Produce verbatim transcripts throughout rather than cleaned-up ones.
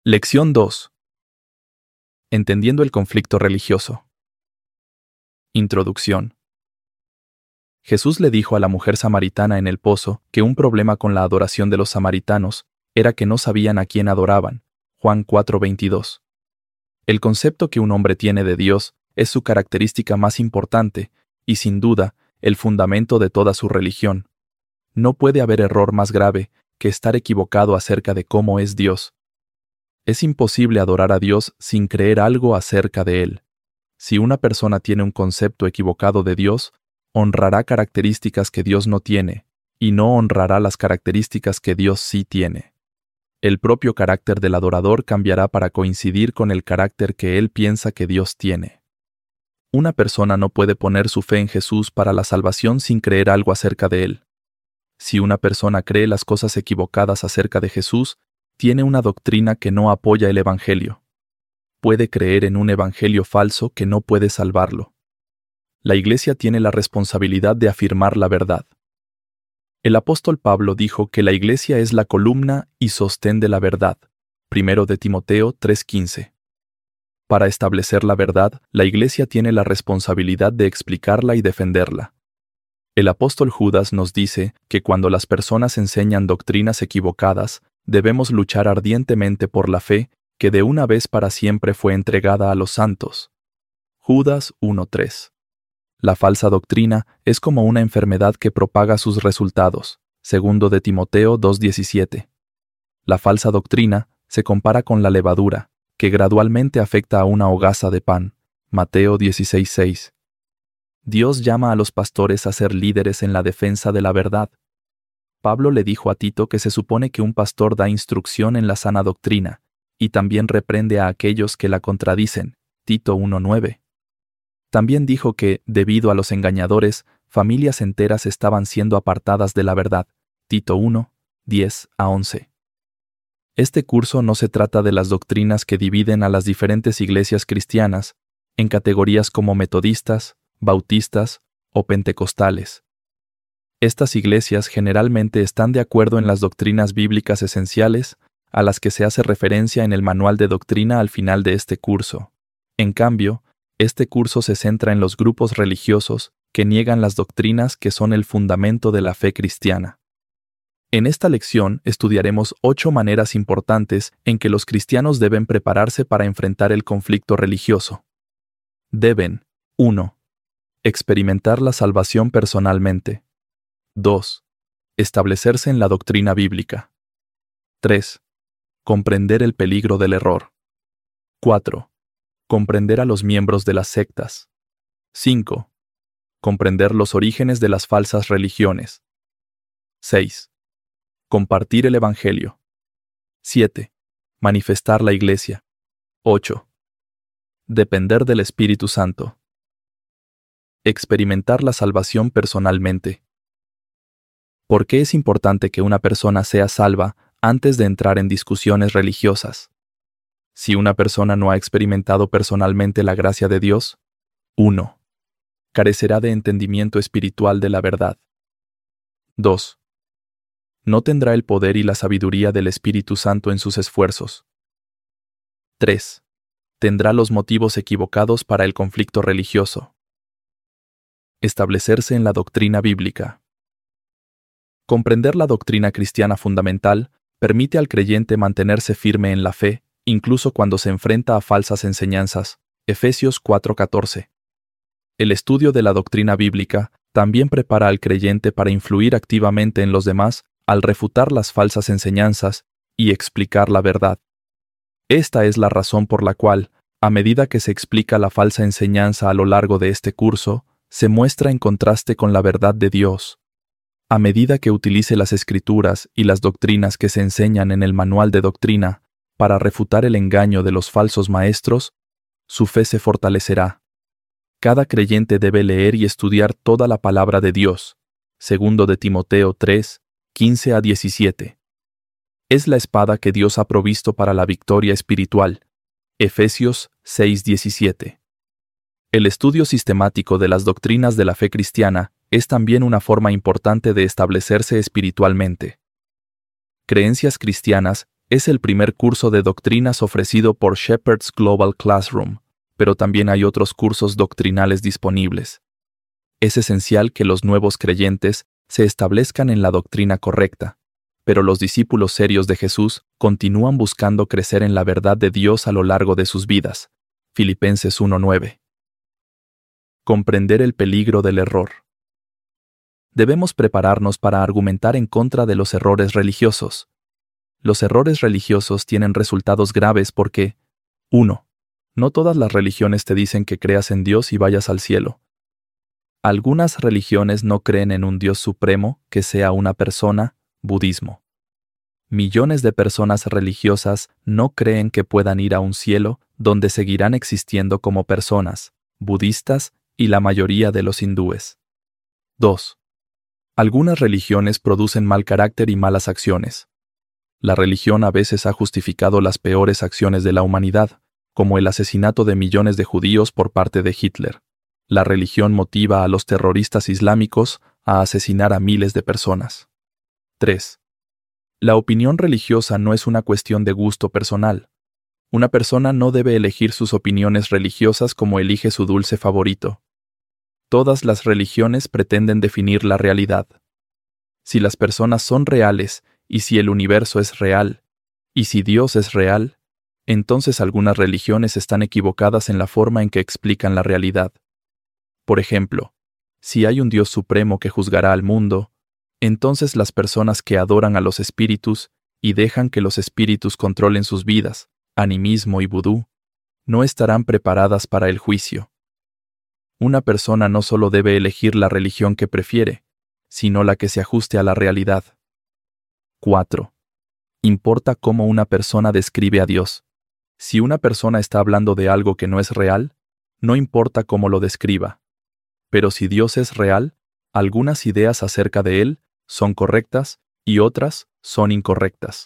Lección dos. Entendiendo el conflicto religioso. Introducción. Jesús le dijo a la mujer samaritana en el pozo que un problema con la adoración de los samaritanos era que no sabían a quién adoraban. Juan cuatro veintidós. El concepto que un hombre tiene de Dios es su característica más importante y, sin duda, el fundamento de toda su religión. No puede haber error más grave que estar equivocado acerca de cómo es Dios. Es imposible adorar a Dios sin creer algo acerca de Él. Si una persona tiene un concepto equivocado de Dios, honrará características que Dios no tiene, y no honrará las características que Dios sí tiene. El propio carácter del adorador cambiará para coincidir con el carácter que él piensa que Dios tiene. Una persona no puede poner su fe en Jesús para la salvación sin creer algo acerca de Él. Si una persona cree las cosas equivocadas acerca de Jesús, tiene una doctrina que no apoya el Evangelio. Puede creer en un Evangelio falso que no puede salvarlo. La Iglesia tiene la responsabilidad de afirmar la verdad. El apóstol Pablo dijo que la Iglesia es la columna y sostén de la verdad. Primero de Timoteo tres quince. Para establecer la verdad, la Iglesia tiene la responsabilidad de explicarla y defenderla. El apóstol Judas nos dice que cuando las personas enseñan doctrinas equivocadas, debemos luchar ardientemente por la fe que de una vez para siempre fue entregada a los santos. Judas uno tres. La falsa doctrina es como una enfermedad que propaga sus resultados. Segundo de Timoteo dos diecisiete. La falsa doctrina se compara con la levadura, que gradualmente afecta a una hogaza de pan. Mateo dieciséis seis. Dios llama a los pastores a ser líderes en la defensa de la verdad. Pablo le dijo a Tito que se supone que un pastor da instrucción en la sana doctrina, y también reprende a aquellos que la contradicen. Tito uno nueve. También dijo que, debido a los engañadores, familias enteras estaban siendo apartadas de la verdad. Tito uno, diez a once. Este curso no se trata de las doctrinas que dividen a las diferentes iglesias cristianas en categorías como metodistas, bautistas o pentecostales. Estas iglesias generalmente están de acuerdo en las doctrinas bíblicas esenciales a las que se hace referencia en el manual de doctrina al final de este curso. En cambio, este curso se centra en los grupos religiosos que niegan las doctrinas que son el fundamento de la fe cristiana. En esta lección estudiaremos ocho maneras importantes en que los cristianos deben prepararse para enfrentar el conflicto religioso. Deben: uno. Experimentar la salvación personalmente. dos. Establecerse en la doctrina bíblica. tres. Comprender el peligro del error. cuatro. Comprender a los miembros de las sectas. cinco. Comprender los orígenes de las falsas religiones. seis. Compartir el Evangelio. siete. Manifestar la Iglesia. ocho. Depender del Espíritu Santo. Experimentar la salvación personalmente. ¿Por qué es importante que una persona sea salva antes de entrar en discusiones religiosas? Si una persona no ha experimentado personalmente la gracia de Dios, uno. Carecerá de entendimiento espiritual de la verdad. dos. No tendrá el poder y la sabiduría del Espíritu Santo en sus esfuerzos. tres. Tendrá los motivos equivocados para el conflicto religioso. Establecerse en la doctrina bíblica. Comprender la doctrina cristiana fundamental permite al creyente mantenerse firme en la fe, incluso cuando se enfrenta a falsas enseñanzas. Efesios cuatro catorce. El estudio de la doctrina bíblica también prepara al creyente para influir activamente en los demás al refutar las falsas enseñanzas y explicar la verdad. Esta es la razón por la cual, a medida que se explica la falsa enseñanza a lo largo de este curso, se muestra en contraste con la verdad de Dios. A medida que utilice las Escrituras y las doctrinas que se enseñan en el manual de doctrina para refutar el engaño de los falsos maestros, su fe se fortalecerá. Cada creyente debe leer y estudiar toda la palabra de Dios. Segundo de Timoteo tres, quince a diecisiete. Es la espada que Dios ha provisto para la victoria espiritual. Efesios seis diecisiete. El estudio sistemático de las doctrinas de la fe cristiana es también una forma importante de establecerse espiritualmente. Creencias cristianas Es el primer curso de doctrinas ofrecido por Shepherd's Global Classroom, pero también hay otros cursos doctrinales disponibles. Es esencial que los nuevos creyentes se establezcan en la doctrina correcta, pero los discípulos serios de Jesús continúan buscando crecer en la verdad de Dios a lo largo de sus vidas. Filipenses uno nueve. Comprender el peligro del error. Debemos prepararnos para argumentar en contra de los errores religiosos. Los errores religiosos tienen resultados graves porque, uno. No todas las religiones te dicen que creas en Dios y vayas al cielo. Algunas religiones no creen en un Dios supremo que sea una persona, budismo. Millones de personas religiosas no creen que puedan ir a un cielo donde seguirán existiendo como personas, budistas y la mayoría de los hindúes. dos. Algunas religiones producen mal carácter y malas acciones. La religión a veces ha justificado las peores acciones de la humanidad, como el asesinato de millones de judíos por parte de Hitler. La religión motiva a los terroristas islámicos a asesinar a miles de personas. tres. La opinión religiosa no es una cuestión de gusto personal. Una persona no debe elegir sus opiniones religiosas como elige su dulce favorito. Todas las religiones pretenden definir la realidad. Si las personas son reales, y si el universo es real, y si Dios es real, entonces algunas religiones están equivocadas en la forma en que explican la realidad. Por ejemplo, si hay un Dios supremo que juzgará al mundo, entonces las personas que adoran a los espíritus y dejan que los espíritus controlen sus vidas, animismo y vudú, no estarán preparadas para el juicio. Una persona no solo debe elegir la religión que prefiere, sino la que se ajuste a la realidad. cuatro. Importa cómo una persona describe a Dios. Si una persona está hablando de algo que no es real, no importa cómo lo describa. Pero si Dios es real, algunas ideas acerca de Él son correctas y otras son incorrectas.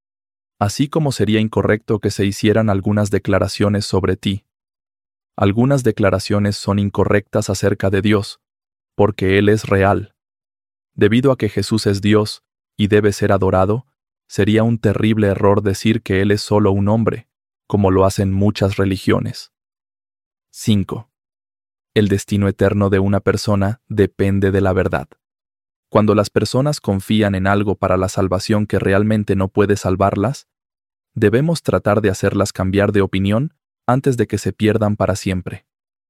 Así como sería incorrecto que se hicieran algunas declaraciones sobre ti. Algunas declaraciones son incorrectas acerca de Dios, porque Él es real. Debido a que Jesús es Dios y debe ser adorado, sería un terrible error decir que Él es solo un hombre, como lo hacen muchas religiones. cinco. El destino eterno de una persona depende de la verdad. Cuando las personas confían en algo para la salvación que realmente no puede salvarlas, debemos tratar de hacerlas cambiar de opinión antes de que se pierdan para siempre.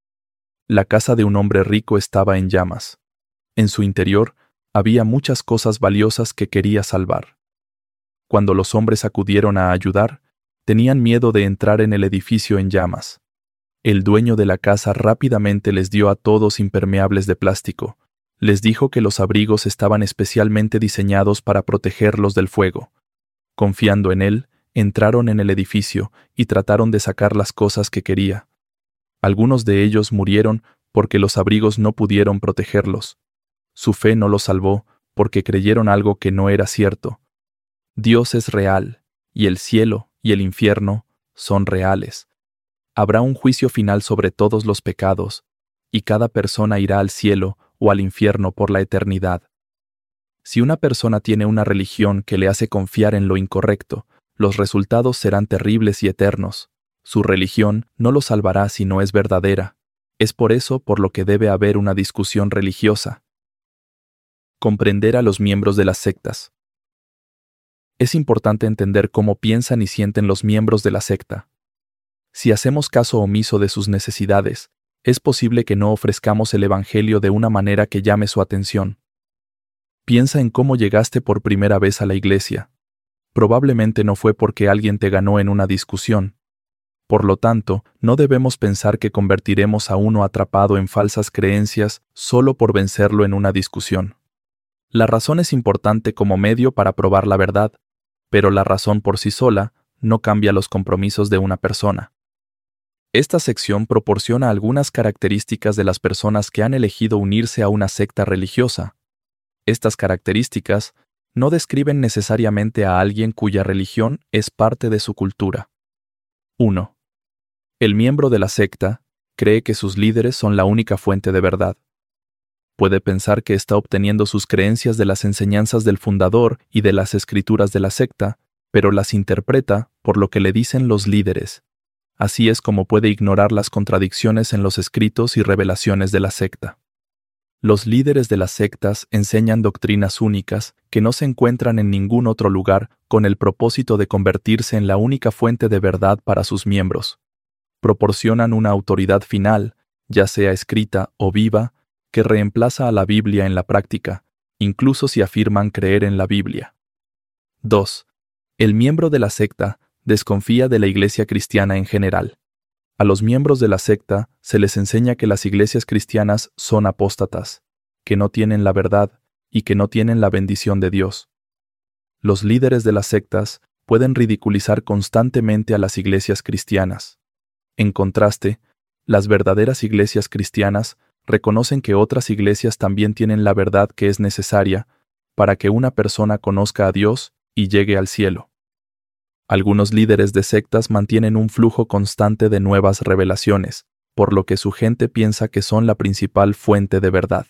La casa de un hombre rico estaba en llamas. En su interior había muchas cosas valiosas que quería salvar. Cuando los hombres acudieron a ayudar, tenían miedo de entrar en el edificio en llamas. El dueño de la casa rápidamente les dio a todos impermeables de plástico. Les dijo que los abrigos estaban especialmente diseñados para protegerlos del fuego. Confiando en él, entraron en el edificio y trataron de sacar las cosas que quería. Algunos de ellos murieron porque los abrigos no pudieron protegerlos. Su fe no los salvó porque creyeron algo que no era cierto. Dios es real, y el cielo y el infierno son reales. Habrá un juicio final sobre todos los pecados, y cada persona irá al cielo o al infierno por la eternidad. Si una persona tiene una religión que le hace confiar en lo incorrecto, los resultados serán terribles y eternos. Su religión no lo salvará si no es verdadera. Es por eso por lo que debe haber una discusión religiosa. Comprender a los miembros de las sectas. Es importante entender cómo piensan y sienten los miembros de la secta. Si hacemos caso omiso de sus necesidades, es posible que no ofrezcamos el Evangelio de una manera que llame su atención. Piensa en cómo llegaste por primera vez a la iglesia. Probablemente no fue porque alguien te ganó en una discusión. Por lo tanto, no debemos pensar que convertiremos a uno atrapado en falsas creencias solo por vencerlo en una discusión. La razón es importante como medio para probar la verdad, pero la razón por sí sola no cambia los compromisos de una persona. Esta sección proporciona algunas características de las personas que han elegido unirse a una secta religiosa. Estas características no describen necesariamente a alguien cuya religión es parte de su cultura. uno. El miembro de la secta cree que sus líderes son la única fuente de verdad. Puede pensar que está obteniendo sus creencias de las enseñanzas del fundador y de las escrituras de la secta, pero las interpreta por lo que le dicen los líderes. Así es como puede ignorar las contradicciones en los escritos y revelaciones de la secta. Los líderes de las sectas enseñan doctrinas únicas que no se encuentran en ningún otro lugar con el propósito de convertirse en la única fuente de verdad para sus miembros. Proporcionan una autoridad final, ya sea escrita o viva, que reemplaza a la Biblia en la práctica, incluso si afirman creer en la Biblia. dos. El miembro de la secta desconfía de la iglesia cristiana en general. A los miembros de la secta se les enseña que las iglesias cristianas son apóstatas, que no tienen la verdad y que no tienen la bendición de Dios. Los líderes de las sectas pueden ridiculizar constantemente a las iglesias cristianas. En contraste, las verdaderas iglesias cristianas reconocen que otras iglesias también tienen la verdad que es necesaria para que una persona conozca a Dios y llegue al cielo. Algunos líderes de sectas mantienen un flujo constante de nuevas revelaciones, por lo que su gente piensa que son la principal fuente de verdad.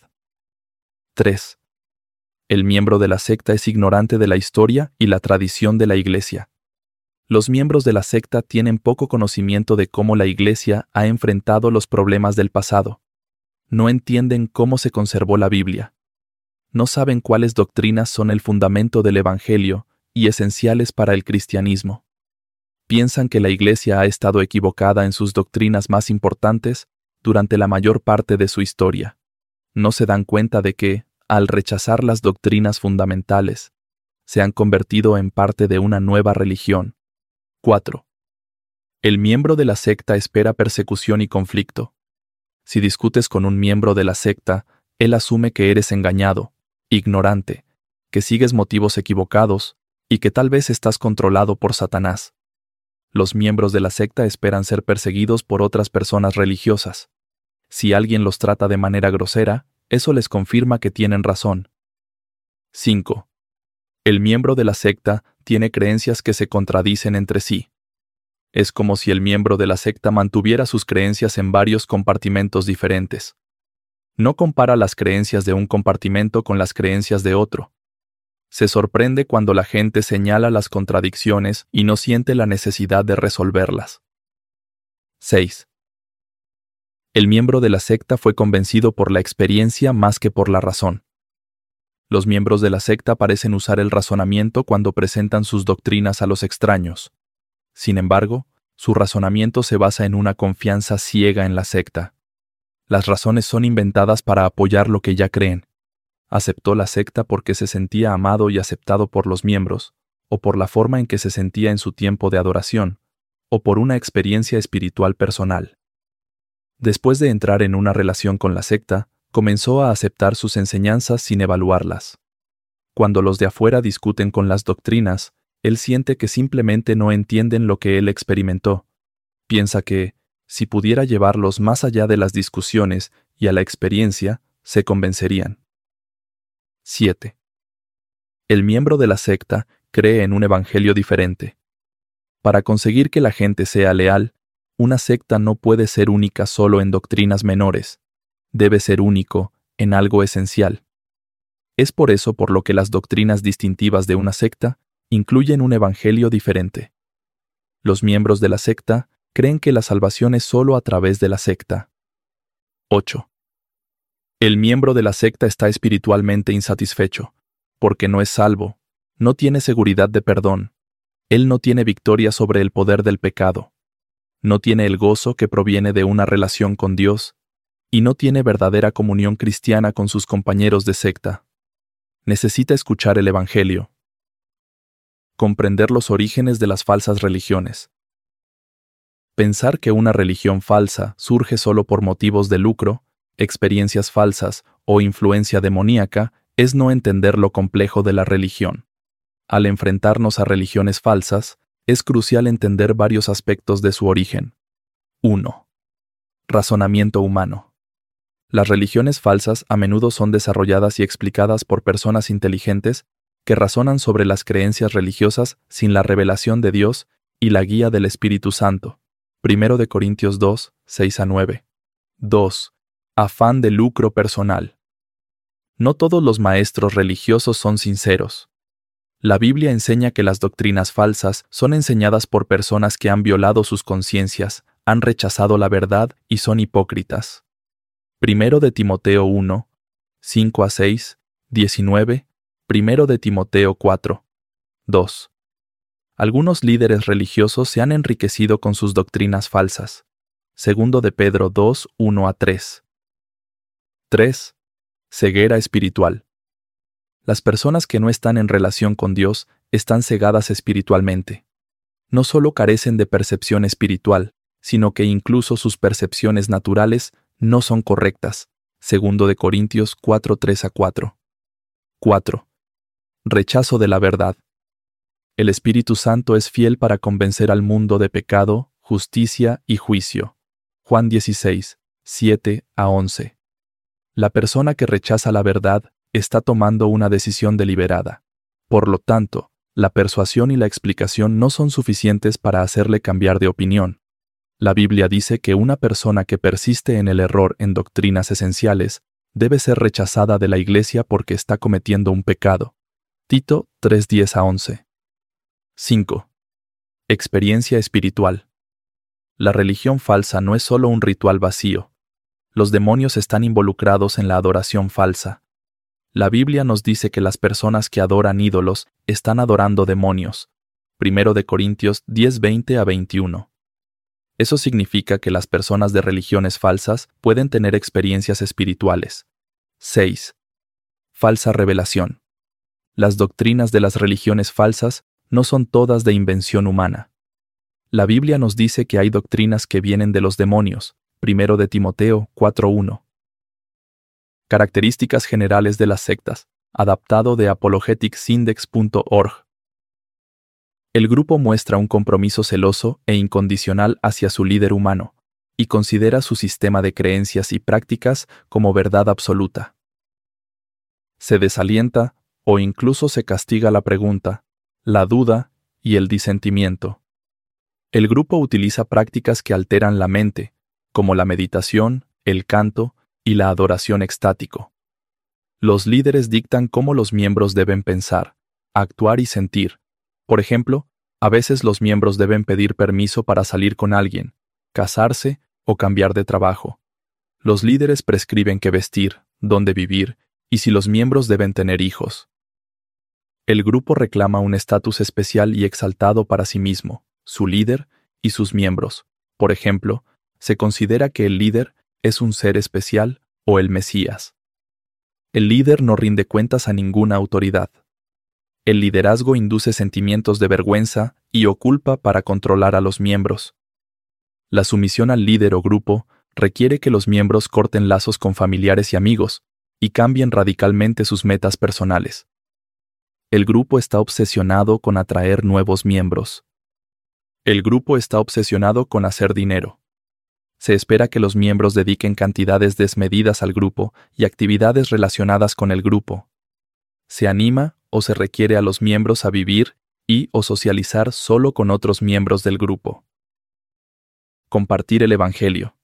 tres. El miembro de la secta es ignorante de la historia y la tradición de la iglesia. Los miembros de la secta tienen poco conocimiento de cómo la iglesia ha enfrentado los problemas del pasado. No entienden cómo se conservó la Biblia. No saben cuáles doctrinas son el fundamento del Evangelio y esenciales para el cristianismo. Piensan que la Iglesia ha estado equivocada en sus doctrinas más importantes durante la mayor parte de su historia. No se dan cuenta de que, al rechazar las doctrinas fundamentales, se han convertido en parte de una nueva religión. cuatro. El miembro de la secta espera persecución y conflicto. Si discutes con un miembro de la secta, él asume que eres engañado, ignorante, que sigues motivos equivocados, y que tal vez estás controlado por Satanás. Los miembros de la secta esperan ser perseguidos por otras personas religiosas. Si alguien los trata de manera grosera, eso les confirma que tienen razón. cinco. El miembro de la secta tiene creencias que se contradicen entre sí. Es como si el miembro de la secta mantuviera sus creencias en varios compartimentos diferentes. No compara las creencias de un compartimento con las creencias de otro. Se sorprende cuando la gente señala las contradicciones y no siente la necesidad de resolverlas. seis. El miembro de la secta fue convencido por la experiencia más que por la razón. Los miembros de la secta parecen usar el razonamiento cuando presentan sus doctrinas a los extraños. Sin embargo, su razonamiento se basa en una confianza ciega en la secta. Las razones son inventadas para apoyar lo que ya creen. Aceptó la secta porque se sentía amado y aceptado por los miembros, o por la forma en que se sentía en su tiempo de adoración, o por una experiencia espiritual personal. Después de entrar en una relación con la secta, comenzó a aceptar sus enseñanzas sin evaluarlas. Cuando los de afuera discuten con las doctrinas, él siente que simplemente no entienden lo que él experimentó. Piensa que, si pudiera llevarlos más allá de las discusiones y a la experiencia, se convencerían. siete. El miembro de la secta cree en un evangelio diferente. Para conseguir que la gente sea leal, una secta no puede ser única solo en doctrinas menores. Debe ser único en algo esencial. Es por eso por lo que las doctrinas distintivas de una secta incluyen un evangelio diferente. Los miembros de la secta creen que la salvación es solo a través de la secta. ocho. El miembro de la secta está espiritualmente insatisfecho, porque no es salvo, no tiene seguridad de perdón, él no tiene victoria sobre el poder del pecado, no tiene el gozo que proviene de una relación con Dios, y no tiene verdadera comunión cristiana con sus compañeros de secta. Necesita escuchar el Evangelio. Comprender los orígenes de las falsas religiones. Pensar que una religión falsa surge solo por motivos de lucro, experiencias falsas o influencia demoníaca es no entender lo complejo de la religión. Al enfrentarnos a religiones falsas, es crucial entender varios aspectos de su origen. uno. Razonamiento humano. Las religiones falsas a menudo son desarrolladas y explicadas por personas inteligentes que razonan sobre las creencias religiosas sin la revelación de Dios y la guía del Espíritu Santo. primero de Corintios dos, seis a nueve. dos. Afán de lucro personal. No todos los maestros religiosos son sinceros. La Biblia enseña que las doctrinas falsas son enseñadas por personas que han violado sus conciencias, han rechazado la verdad y son hipócritas. Primero de Timoteo uno, cinco a seis, diecinueve, Primero de Timoteo cuatro, dos. Algunos líderes religiosos se han enriquecido con sus doctrinas falsas. Segundo de Pedro dos, uno a tres. tres. Ceguera espiritual. Las personas que no están en relación con Dios están cegadas espiritualmente. No solo carecen de percepción espiritual, sino que incluso sus percepciones naturales no son correctas. Segundo de Corintios cuatro, tres a cuatro. cuatro. Rechazo de la verdad. El Espíritu Santo es fiel para convencer al mundo de pecado, justicia y juicio. Juan dieciséis, siete a once. La persona que rechaza la verdad está tomando una decisión deliberada. Por lo tanto, la persuasión y la explicación no son suficientes para hacerle cambiar de opinión. La Biblia dice que una persona que persiste en el error en doctrinas esenciales debe ser rechazada de la Iglesia porque está cometiendo un pecado. Tito tres, diez a once. cinco. Experiencia espiritual. La religión falsa no es solo un ritual vacío. Los demonios están involucrados en la adoración falsa. La Biblia nos dice que las personas que adoran ídolos están adorando demonios. Primero de Corintios diez, veinte a veintiuno. Eso significa que las personas de religiones falsas pueden tener experiencias espirituales. seis. Falsa revelación. Las doctrinas de las religiones falsas no son todas de invención humana. La Biblia nos dice que hay doctrinas que vienen de los demonios. Primero de Timoteo cuatro, uno. Características generales de las sectas, adaptado de apologetics index punto org. El grupo muestra un compromiso celoso e incondicional hacia su líder humano, y considera su sistema de creencias y prácticas como verdad absoluta. Se desalienta o incluso se castiga la pregunta, la duda y el disentimiento. El grupo utiliza prácticas que alteran la mente, como la meditación, el canto y la adoración extático. Los líderes dictan cómo los miembros deben pensar, actuar y sentir. Por ejemplo, a veces los miembros deben pedir permiso para salir con alguien, casarse o cambiar de trabajo. Los líderes prescriben qué vestir, dónde vivir y si los miembros deben tener hijos. El grupo reclama un estatus especial y exaltado para sí mismo, su líder y sus miembros. Por ejemplo, se considera que el líder es un ser especial o el Mesías. El líder no rinde cuentas a ninguna autoridad. El liderazgo induce sentimientos de vergüenza y o culpa para controlar a los miembros. La sumisión al líder o grupo requiere que los miembros corten lazos con familiares y amigos y cambien radicalmente sus metas personales. El grupo está obsesionado con atraer nuevos miembros. El grupo está obsesionado con hacer dinero. Se espera que los miembros dediquen cantidades desmedidas al grupo y actividades relacionadas con el grupo. Se anima o se requiere a los miembros a vivir y o socializar solo con otros miembros del grupo. Compartir el Evangelio.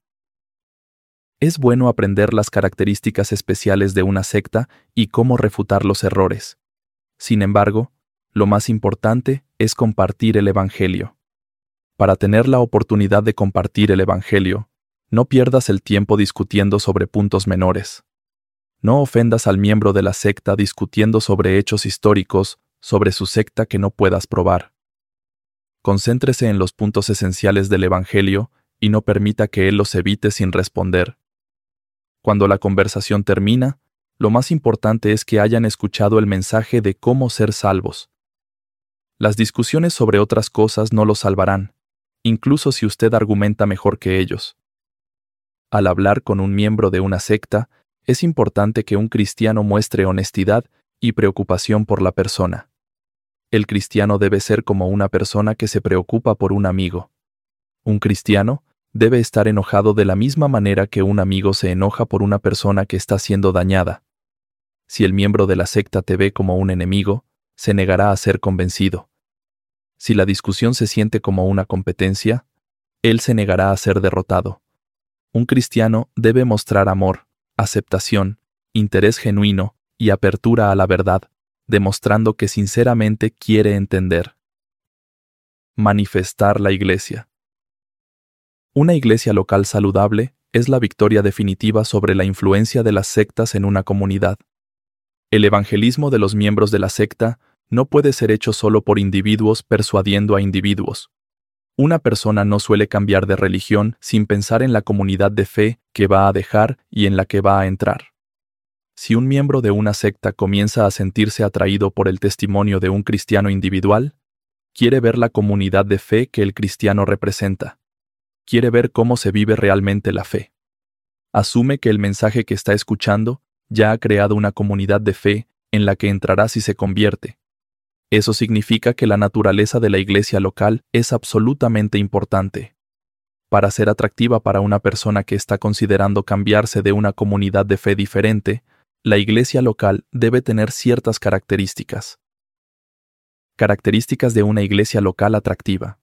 Es bueno aprender las características especiales de una secta y cómo refutar los errores. Sin embargo, lo más importante es compartir el Evangelio. Para tener la oportunidad de compartir el Evangelio, no pierdas el tiempo discutiendo sobre puntos menores. No ofendas al miembro de la secta discutiendo sobre hechos históricos, sobre su secta que no puedas probar. Concéntrese en los puntos esenciales del Evangelio y no permita que él los evite sin responder. Cuando la conversación termina, lo más importante es que hayan escuchado el mensaje de cómo ser salvos. Las discusiones sobre otras cosas no los salvarán, incluso si usted argumenta mejor que ellos. Al hablar con un miembro de una secta, es importante que un cristiano muestre honestidad y preocupación por la persona. El cristiano debe ser como una persona que se preocupa por un amigo. Un cristiano debe estar enojado de la misma manera que un amigo se enoja por una persona que está siendo dañada. Si el miembro de la secta te ve como un enemigo, se negará a ser convencido. Si la discusión se siente como una competencia, él se negará a ser derrotado. Un cristiano debe mostrar amor, aceptación, interés genuino y apertura a la verdad, demostrando que sinceramente quiere entender. Manifestar la iglesia. Una iglesia local saludable es la victoria definitiva sobre la influencia de las sectas en una comunidad. El evangelismo de los miembros de la secta no puede ser hecho solo por individuos persuadiendo a individuos. Una persona no suele cambiar de religión sin pensar en la comunidad de fe que va a dejar y en la que va a entrar. Si un miembro de una secta comienza a sentirse atraído por el testimonio de un cristiano individual, quiere ver la comunidad de fe que el cristiano representa. Quiere ver cómo se vive realmente la fe. Asume que el mensaje que está escuchando ya ha creado una comunidad de fe en la que entrará si se convierte. Eso significa que la naturaleza de la iglesia local es absolutamente importante. Para ser atractiva para una persona que está considerando cambiarse de una comunidad de fe diferente, la iglesia local debe tener ciertas características. Características de una iglesia local atractiva.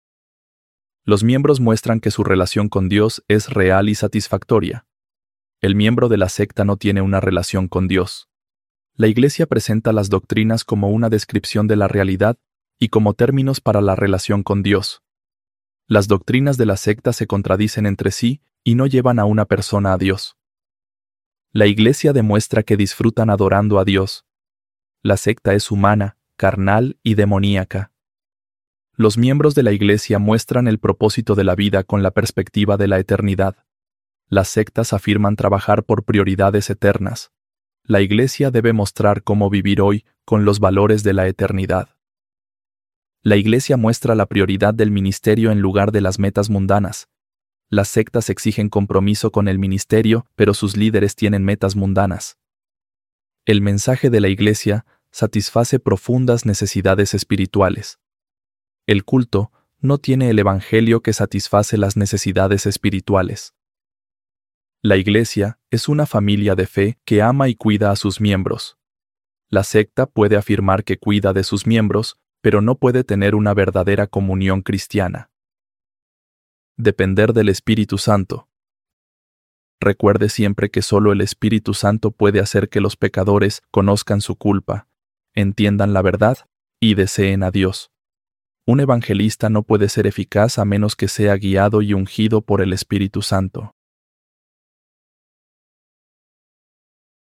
Los miembros muestran que su relación con Dios es real y satisfactoria. El miembro de la secta no tiene una relación con Dios. La iglesia presenta las doctrinas como una descripción de la realidad y como términos para la relación con Dios. Las doctrinas de la secta se contradicen entre sí y no llevan a una persona a Dios. La iglesia demuestra que disfrutan adorando a Dios. La secta es humana, carnal y demoníaca. Los miembros de la iglesia muestran el propósito de la vida con la perspectiva de la eternidad. Las sectas afirman trabajar por prioridades eternas. La iglesia debe mostrar cómo vivir hoy con los valores de la eternidad. La iglesia muestra la prioridad del ministerio en lugar de las metas mundanas. Las sectas exigen compromiso con el ministerio, pero sus líderes tienen metas mundanas. El mensaje de la iglesia satisface profundas necesidades espirituales. El culto no tiene el evangelio que satisface las necesidades espirituales. La iglesia es una familia de fe que ama y cuida a sus miembros. La secta puede afirmar que cuida de sus miembros, pero no puede tener una verdadera comunión cristiana. Depender del Espíritu Santo. Recuerde siempre que solo el Espíritu Santo puede hacer que los pecadores conozcan su culpa, entiendan la verdad y deseen a Dios. Un evangelista no puede ser eficaz a menos que sea guiado y ungido por el Espíritu Santo.